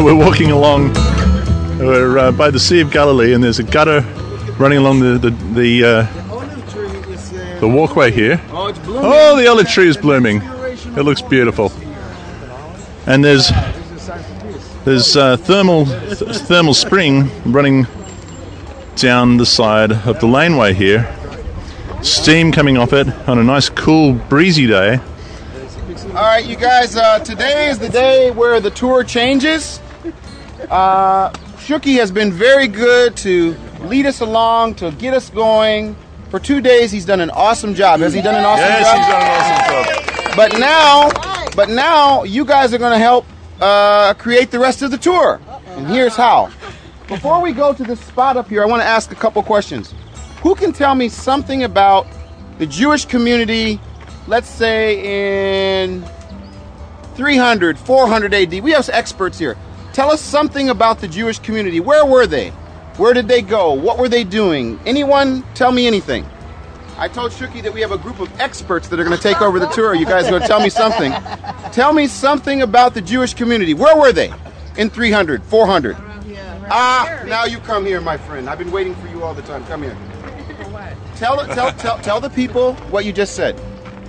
we're walking along. We're by the Sea of Galilee, and there's a gutter running along the walkway here. Oh, it's blooming. Oh, the olive tree is blooming. It looks beautiful. And there's thermal spring running down the side of the laneway here. Steam coming off it on a nice, cool, breezy day. All right, you guys, today is the day where the tour changes. Shuki has been very good to lead us along, to get us going. For 2 days, he's done an awesome job. Has he done an awesome job? Yes, he's done an awesome job. But now, you guys are going to help create the rest of the tour. And here's how. Before we go to this spot up here, I want to ask a couple questions. Who can tell me something about the Jewish community, let's say in 300, 400 AD? We have experts here. Tell us something about the Jewish community. Where were they? Where did they go? What were they doing? Anyone tell me anything? I told Shuki that we have a group of experts that are going to take over the tour. You guys are going to tell me something. Tell me something about the Jewish community. Where were they in 300, 400? Now you come here, my friend. I've been waiting for you all the time. Come here. Tell the people what you just said.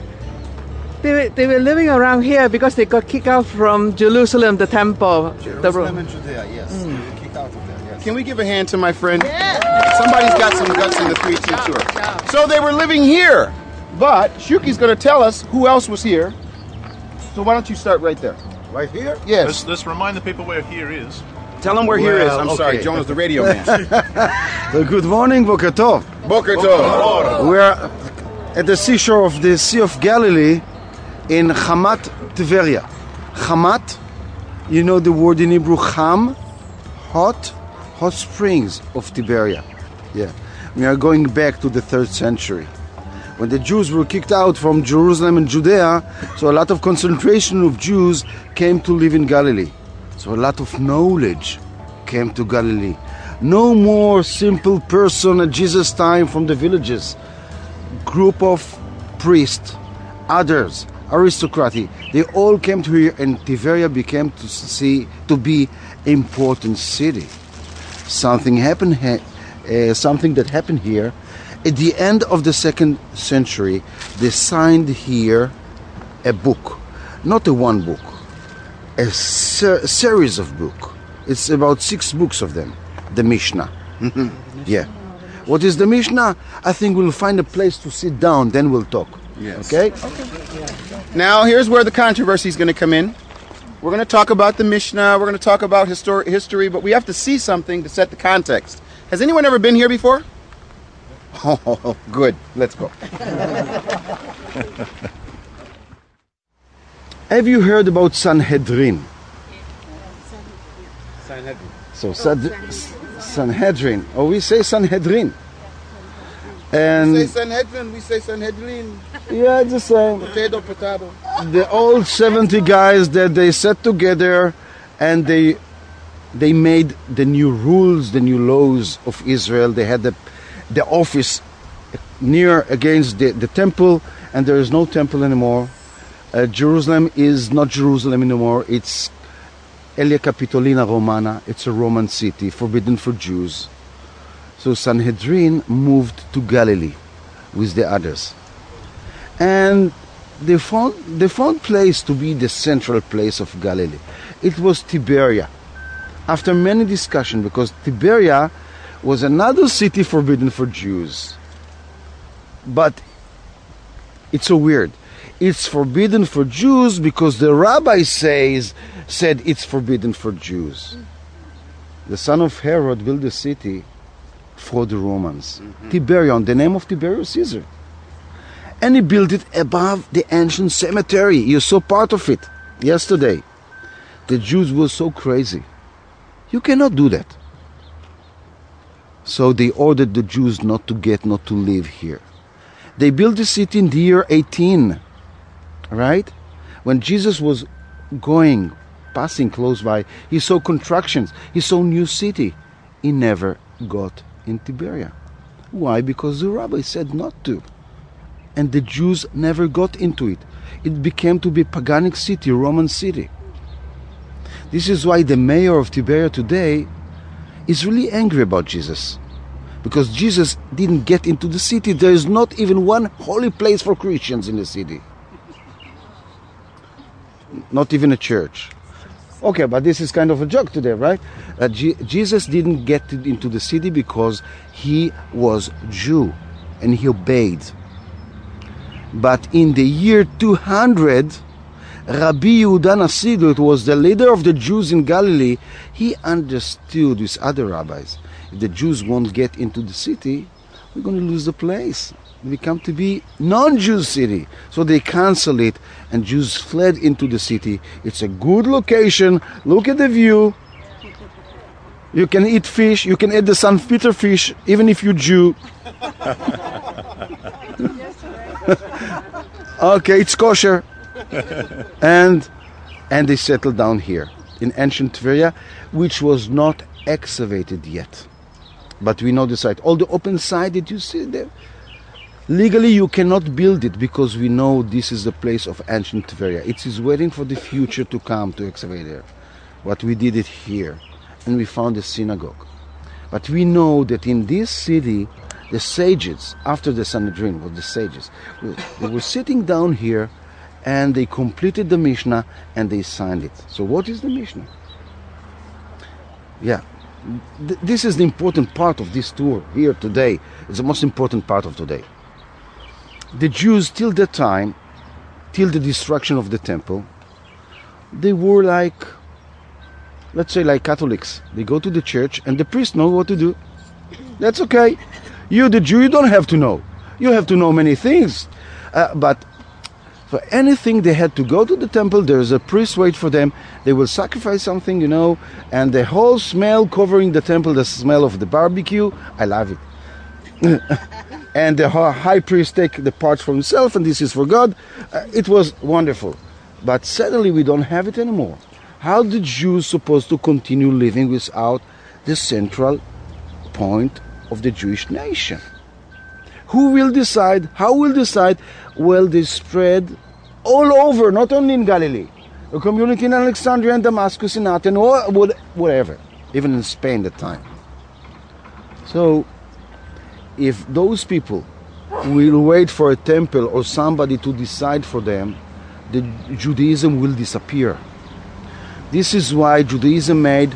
They were living around here because they got kicked out from Jerusalem, the temple. Jerusalem and Judea, yes. They were kicked out of there, yes. Can we give a hand to my friend? Yeah. Somebody's got some guts in the 3-2 tour. So they were living here, but Shuki's going to tell us who else was here. So why don't you start right there? Right here? Yes. Let's remind the people where here is. Tell them where here is. I'm okay. sorry, Jonah's the radio man. Good morning, Boker Tov. Boker Tov. We're at the seashore of the Sea of Galilee in Hamat, Tiberia. Hamat, you know the word in Hebrew, Ham, hot springs of Tiberia. Yeah, we are going back to the 3rd century. When the Jews were kicked out from Jerusalem and Judea, so a lot of concentration of Jews came to live in Galilee. So a lot of knowledge came to Galilee. No more simple person at Jesus' time from the villages. Group of priests, others, aristocracy, they all came to here, and Tiberia became to be important city. Something that happened here. At the end of the 2nd century, they signed here a book, not a one book, a series of books. It's about 6 books of them. The Mishnah. Yeah. What is the Mishnah? I think we'll find a place to sit down, then we'll talk. Yes. Okay? Now, here's where the controversy is going to come in. We're going to talk about the Mishnah. We're going to talk about history, but we have to see something to set the context. Has anyone ever been here before? Oh, good. Let's go. Have you heard about Sanhedrin? Sanhedrin. So Sanhedrin, or we say Sanhedrin. And We say Sanhedrin, we say Sanhedrin. yeah, it's the same. Potato. The old 70 guys that they sat together and they made the new rules, the new laws of Israel. They had the office near against the temple, and there is no temple anymore. Jerusalem is not Jerusalem anymore. It's Aelia Capitolina Romana. It's a Roman city, forbidden for Jews. So Sanhedrin moved to Galilee with the others. And they found place to be the central place of Galilee. It was Tiberia. After many discussions, because Tiberia was another city forbidden for Jews. But it's so weird. It's forbidden for Jews because the rabbi said it's forbidden for Jews. The son of Herod built the city for the Romans. Tiberion, the name of Tiberius Caesar. And he built it above the ancient cemetery. You saw part of it yesterday. The Jews were so crazy. You cannot do that. So they ordered the Jews not to live here. They built the city in the year 18, right? When Jesus was passing close by, he saw constructions, he saw new city. He never got in Tiberia. Why? Because the rabbi said not to. And the Jews never got into it. It became to be a paganic city, Roman city. This is why the mayor of Tiberia today is really angry about Jesus. Because Jesus didn't get into the city. There is not even one holy place for Christians in the city. Not even a church. Okay, but this is kind of a joke today, right? Jesus didn't get into the city because he was Jew and he obeyed. But in the year 200, Rabbi Yehuda Nasidu, it was the leader of the Jews in Galilee, he understood with other rabbis, if the Jews won't get into the city, we're going to lose the place. We come to be non-Jew city. So they cancel it and Jews fled into the city. It's a good location. Look at the view. You can eat fish. You can eat the St. Peter fish, even if you're Jew. Okay, it's kosher. And they settled down here in ancient Tveria, which was not excavated yet. But we know the site. All the open side that you see there, legally you cannot build it because we know this is the place of ancient Tveria. It is waiting for the future to come to excavate there. But we did it here, and we found a synagogue. But we know that in this city, the sages, after the Sanhedrin, was the sages, they were sitting down here, and they completed the Mishnah, and they signed it. So what is the Mishnah? Yeah. This is the important part of this tour here today. It's the most important part of today. The Jews, till that time, till the destruction of the temple, they were like, let's say like Catholics. They go to the church and the priest knows what to do. That's okay. You, the Jew, you don't have to know. You have to know many things. But for anything, they had to go to the temple. There's a priest wait for them. They will sacrifice something, and the whole smell covering the temple, the smell of the barbecue, I love it. And the high priest take the parts for himself, and this is for God. It was wonderful. But suddenly we don't have it anymore. How the Jews supposed to continue living without the central point of the Jewish nation? Who will decide? How will decide? Well, they spread all over, not only in Galilee. A community in Alexandria and Damascus, in Athens, or whatever. Even in Spain at the time. So, if those people will wait for a temple or somebody to decide for them, the Judaism will disappear. This is why Judaism made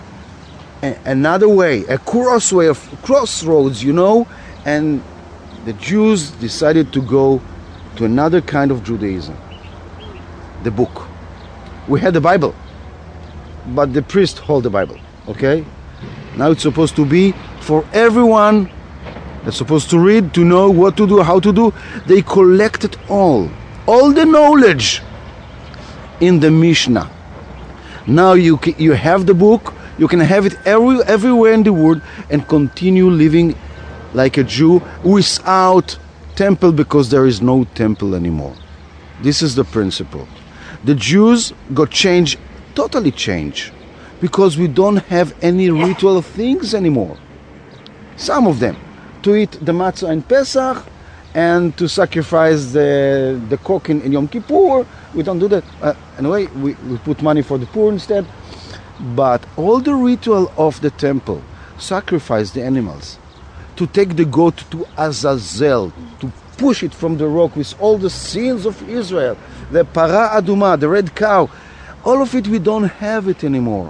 another way, a crossroads, and the Jews decided to go to another kind of Judaism, the book. We had the Bible, but the priest hold the Bible, okay? Now it's supposed to be for everyone that's supposed to read, to know what to do, how to do. They collected all the knowledge in the Mishnah. Now you have the book, you can have it everywhere in the world and continue living like a Jew without temple, because there is no temple anymore. This is the principle. The Jews got changed, totally changed, because we don't have any ritual things anymore. Some of them, to eat the matzah in Pesach and to sacrifice the cock in Yom Kippur. We don't do that. Anyway, we put money for the poor instead. But all the ritual of the temple, sacrifice the animals, to take the goat to Azazel, to push it from the rock with all the sins of Israel, the para aduma, the red cow, all of it, we don't have it anymore.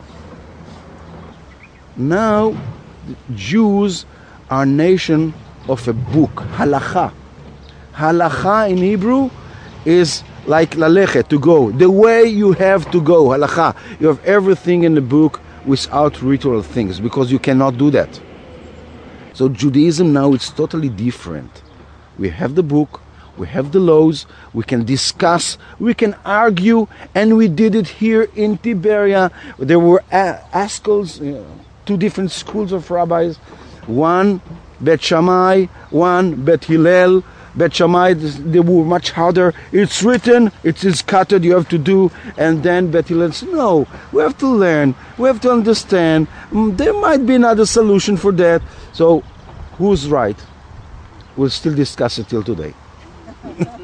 Now, Jews are nation of a book, halakha. Halakha in Hebrew is like lalechet, to go. The way you have to go, halakha. You have everything in the book without ritual things, because you cannot do that. So Judaism now is totally different. We have the book, we have the laws, we can discuss, we can argue, and we did it here in Tiberia. There were ASCOs, two different schools of rabbis, one Bet Shammai, one Bet Hillel. Bet Shammai, they were much harder. It's written, it is cutted, you have to do. And then Bet Hillel said, no, we have to learn, we have to understand. There might be another solution for that. So, who's right? We'll still discuss it till today.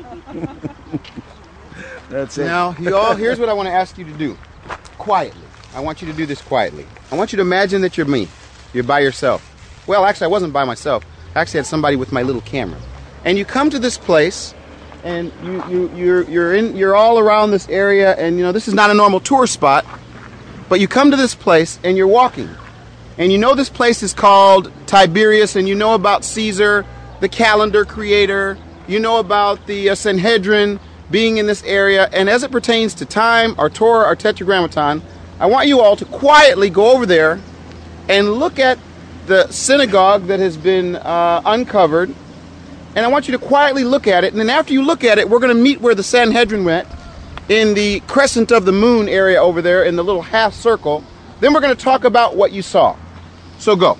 That's it. Now, y'all, here's what I want to ask you to do. Quietly. I want you to do this quietly. I want you to imagine that you're me. You're by yourself. Well, actually, I wasn't by myself. I actually had somebody with my little camera. And you come to this place, and you're all around this area, and you know this is not a normal tourist spot, but you come to this place and you're walking, and you know this place is called Tiberias, and you know about Caesar, the calendar creator. You know about the Sanhedrin being in this area, and as it pertains to time, our Torah, our Tetragrammaton, I want you all to quietly go over there and look at the synagogue that has been uncovered, and I want you to quietly look at it, and then after you look at it, we're going to meet where the Sanhedrin went, in the crescent of the moon area over there, in the little half circle. Then we're going to talk about what you saw. So go.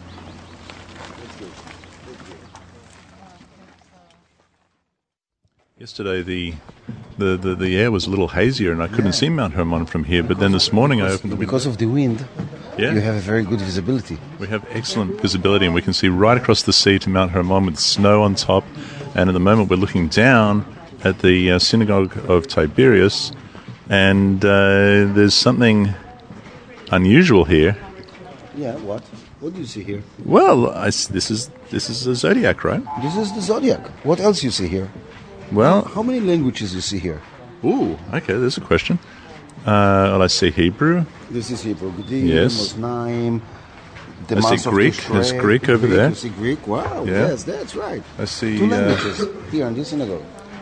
Yesterday, the air was a little hazier, and I couldn't see Mount Hermon from here. But then this morning, I opened the window. Because of the wind, Yeah. you have a very good visibility. We have excellent visibility, and we can see right across the sea to Mount Hermon with snow on top. And at the moment, we're looking down at the synagogue of Tiberias, and there's something unusual here. Yeah, what? What do you see here? Well, this is a zodiac, right? This is the zodiac. What else you see here? Well, How many languages you see here? ooh, okay, there's a question. Well, I see Hebrew. This is Hebrew. Gdim, Yes. Osnaim, the I see months of Greek. Tishrei. There's Greek over there. You see Greek? Wow, Yeah. yes, that's right. I see. 2 languages here in this synagogue.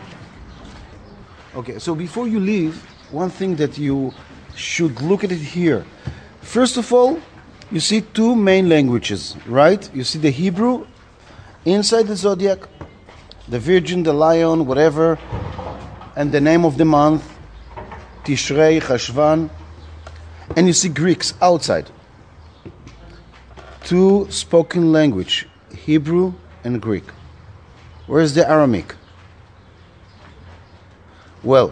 Okay, so before you leave, one thing that you should look at it here. First of all, you see 2 main languages, right? You see the Hebrew inside the zodiac, the Virgin, the Lion, whatever, and the name of the month, Tishrei, Cheshvan, and you see Greeks outside. 2 spoken language, Hebrew and Greek. Where's the Aramaic? Well,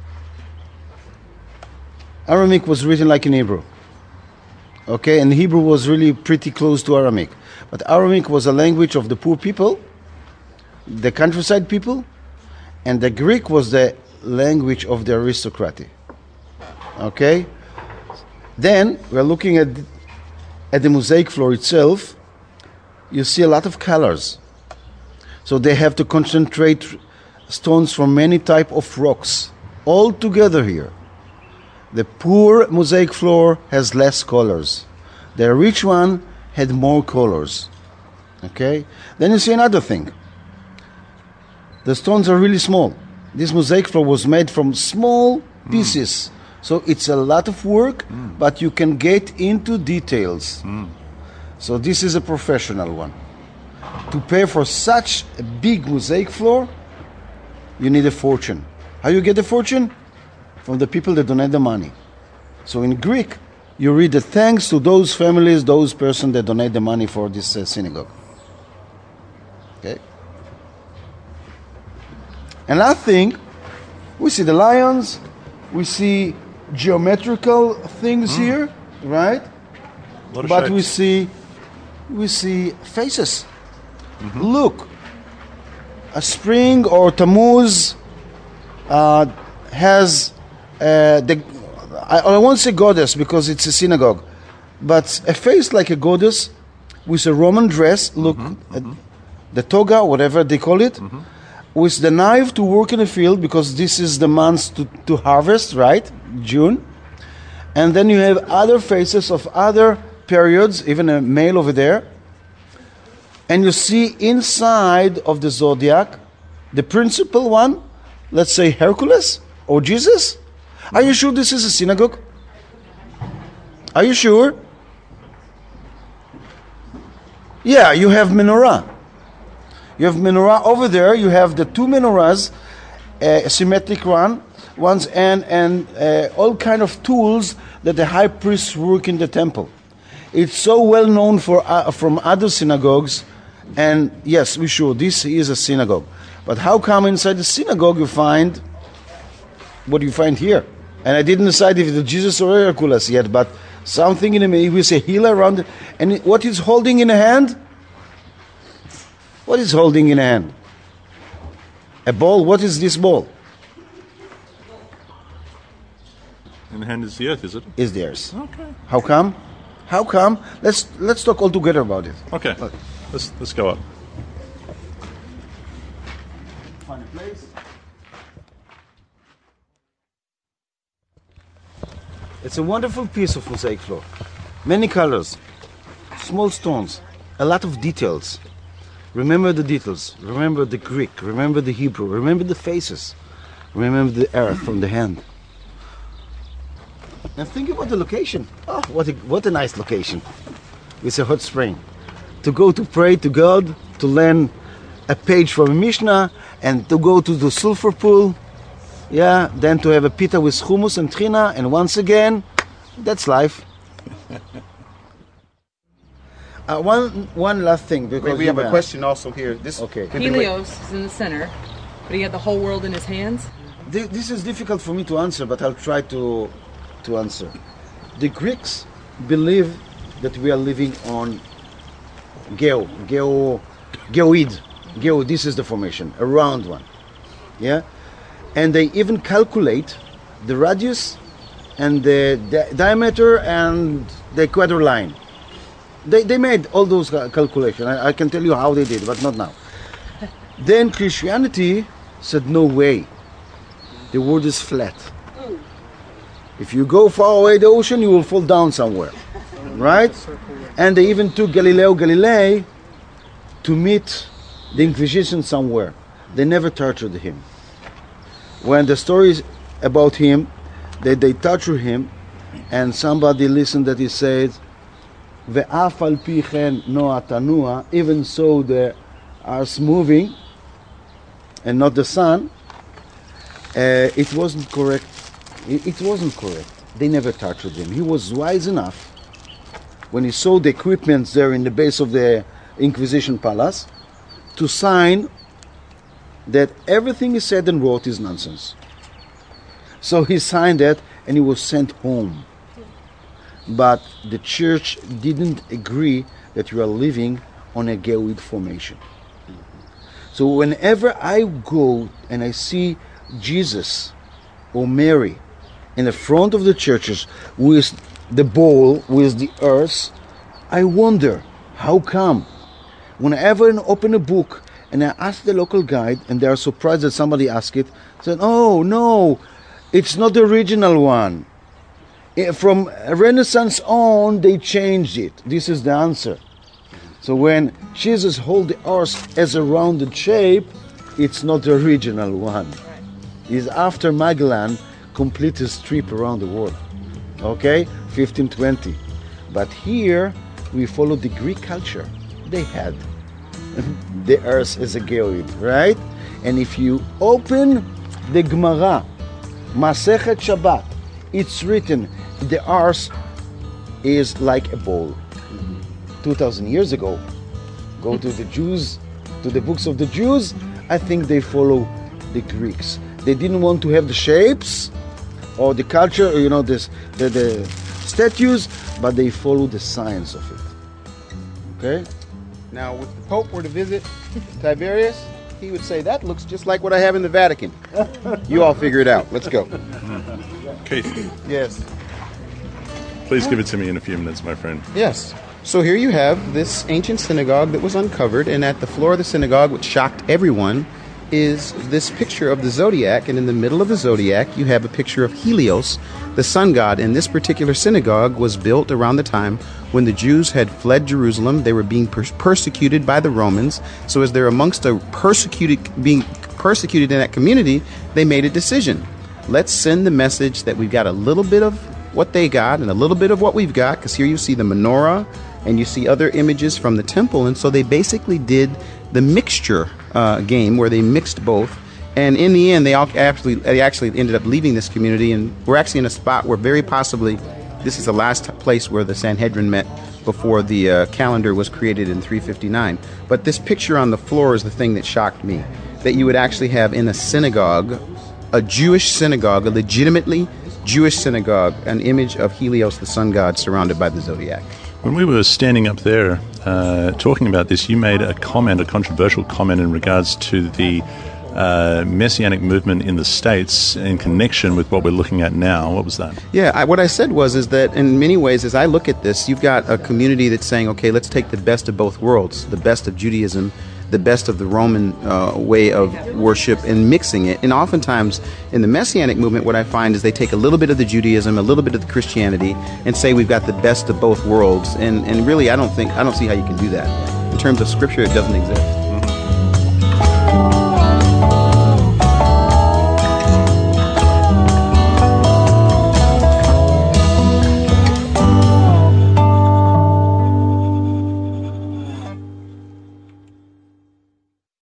Aramaic was written like in Hebrew. Okay, and Hebrew was really pretty close to Aramaic. But Aramaic was a language of the poor people, the countryside people, and the Greek was the language of the aristocracy. Okay? Then we're looking at the mosaic floor itself. You see a lot of colors. So they have to concentrate stones from many type of rocks all together here. The poor mosaic floor has less colors. The rich one had more colors. Okay? Then you see another thing. The stones are really small. This mosaic floor was made from small pieces. So it's a lot of work, but you can get into details. So this is a professional one. To pay for such a big mosaic floor, you need a fortune. How you get the fortune? From the people that donate the money. So in Greek, you read the thanks to those families, those persons that donate the money for this synagogue. Okay. Another thing, we see the lions, we see geometrical things here, right? A lot of But shapes. we see faces. Look, a spring or Tammuz has I won't say goddess because it's a synagogue, but a face like a goddess with a Roman dress. Look, at the toga, whatever they call it, with the knife to work in the field because this is the month to harvest, right? June. And then you have other faces of other periods, even a male over there. And you see inside of the zodiac, the principal one, let's say Hercules or Jesus. Are you sure this is a synagogue? Are you sure? Yeah, you have menorah. You have menorah over there. You have the 2 menorahs, symmetric ones, and all kind of tools that the high priests work in the temple. It's so well known from other synagogues, and yes, we sure this is a synagogue. But how come inside the synagogue you find what you find here? And I didn't decide if it's Jesus or Hercules yet, but something in the with a heel around it. And what is holding in a hand? What is holding in a hand? A ball. What is this ball? In the hand is the earth, is it? is theirs. Okay. How come? How come? Let's talk all together about it. Okay. Let's go up. Find a place. It's a wonderful piece of mosaic floor. Many colors, small stones, a lot of details. Remember the details. Remember the Greek. Remember the Hebrew. Remember the faces. Remember the earth from the hand. And think about the location. Oh, what a nice location. It's a hot spring. To go to pray to God, to learn a page from a Mishnah, and to go to the sulfur pool. Yeah, then to have a pita with hummus and trina, and once again, that's life. One last thing. Because We have a question also here. Okay. Helios is in the center, but he had the whole world in his hands. This is difficult for me to answer, but I'll try to answer. The Greeks believe that we are living on geoid. Geo, this is the formation, a round one. Yeah? And they even calculate the radius and the diameter and the equator line. They made all those calculations. I can tell you how they did, but not now. Then Christianity said, no way. The world is flat. If you go far away the ocean, you will fall down somewhere. Right? And they even took Galileo Galilei to meet the Inquisition somewhere. They never tortured him. When the stories about him, they torture him, and somebody listened that he said, "Ve'af al pi chen noa tanua," even so the earth moving, and not the sun. It wasn't correct. It wasn't correct. They never tortured him. He was wise enough when he saw the equipments there in the base of the Inquisition Palace to sign that everything he said and wrote is nonsense. So he signed that and he was sent home. But the church didn't agree that you are living on a geoid formation. So whenever I go and I see Jesus or Mary in the front of the churches with the bowl, with the earth, I wonder, how come? Whenever I open a book and I ask the local guide, and they are surprised that somebody asked it, said, "Oh no, it's not the original one. From Renaissance on, they changed it." This is the answer. So when Jesus holds the earth as a rounded shape, it's not the original one. It's after Magellan complete his trip around the world. Okay, 1520. But here we follow the Greek culture. They had the earth as a geoid, right? And if you open the Gemara, Masechet Shabbat, it's written the earth is like a bowl. 2,000 years ago, go to the Jews, to the books of the Jews, I think they follow the Greeks. They didn't want to have the shapes or the culture, the statues, but they follow the science of it. Okay? Now, if the Pope were to visit Tiberius, he would say, that looks just like what I have in the Vatican. You all figure it out. Let's go. Keith, Yes. please give it to me in a few minutes, my friend. Yes. So here you have this ancient synagogue that was uncovered, and at the floor of the synagogue, which shocked everyone, is this picture of the zodiac, and in the middle of the zodiac, you have a picture of Helios, the sun god. And this particular synagogue was built around the time when the Jews had fled Jerusalem. They were being persecuted by the Romans. So as they're amongst being persecuted in that community, they made a decision. Let's send the message that we've got a little bit of what they got and a little bit of what we've got, because here you see the menorah and you see other images from the temple. And so they basically did the mixture game where they mixed both. And in the end, they actually ended up leaving this community, and we're actually in a spot where very possibly this is the last place where the Sanhedrin met before the calendar was created in 359. But this picture on the floor is the thing that shocked me, that you would actually have in a synagogue, a Jewish synagogue, a legitimately Jewish synagogue, an image of Helios, the sun god, surrounded by the zodiac. When we were standing up there talking about this, you made a controversial comment in regards to the Messianic movement in the States in connection with what we're looking at now. What was that? Yeah, what I said is that in many ways, as I look at this, you've got a community that's saying, okay, let's take the best of both worlds, the best of Judaism, the best of the Roman way of worship, and mixing it. And oftentimes in the Messianic movement, what I find is they take a little bit of the Judaism, a little bit of the Christianity, and say we've got the best of both worlds. And really, I don't see how you can do that. In terms of Scripture, it doesn't exist.